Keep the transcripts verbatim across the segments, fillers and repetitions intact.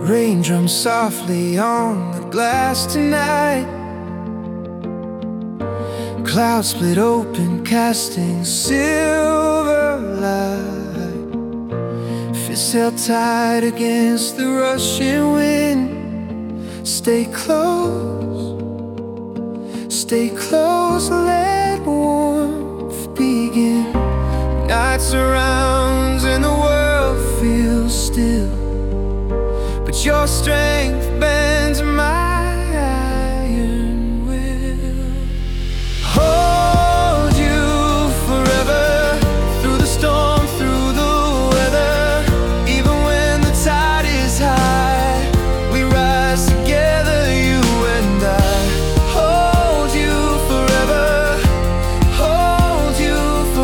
Raindrops softly on the glass tonight. Clouds split open, casting silver light. Fists held tight against the rushing wind. Stay close, stay close, let warmth begin. Night surrounds and the world feels still, but your strength bends my iron will. Hold you forever, through the storm, through the weather. Even when the tide is high, we rise together, you and I. Hold you forever, hold you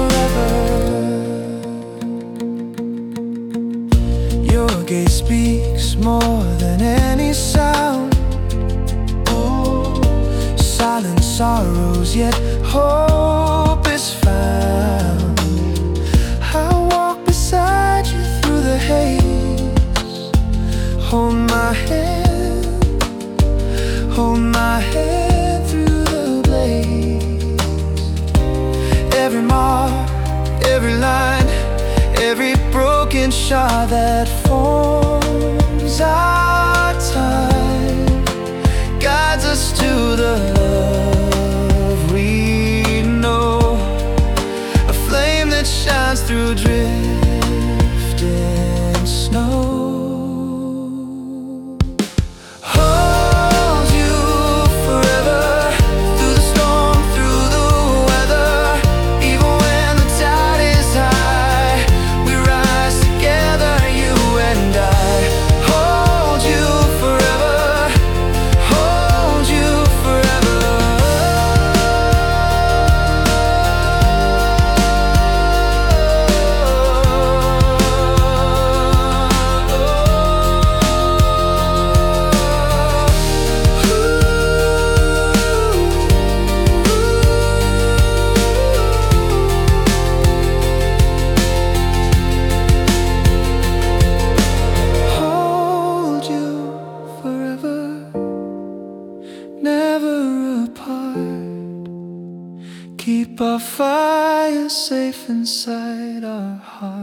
forever. Your gaze speaks more than any sound. Oh, silent sorrows, yet hope is found. I walk beside you through the haze. Hold my hand, hold my hand through the blaze. Every mark, every line, every broken shot that forms our time guides us to the love we know, a flame that shines through drift and snow. Hold you forever, through the storm, through the weather. Even when the tide is high, we rise together, you and I. Hold you forever, hold you forever. Hold you forever, never apart. Keep our fire safe inside our hearts.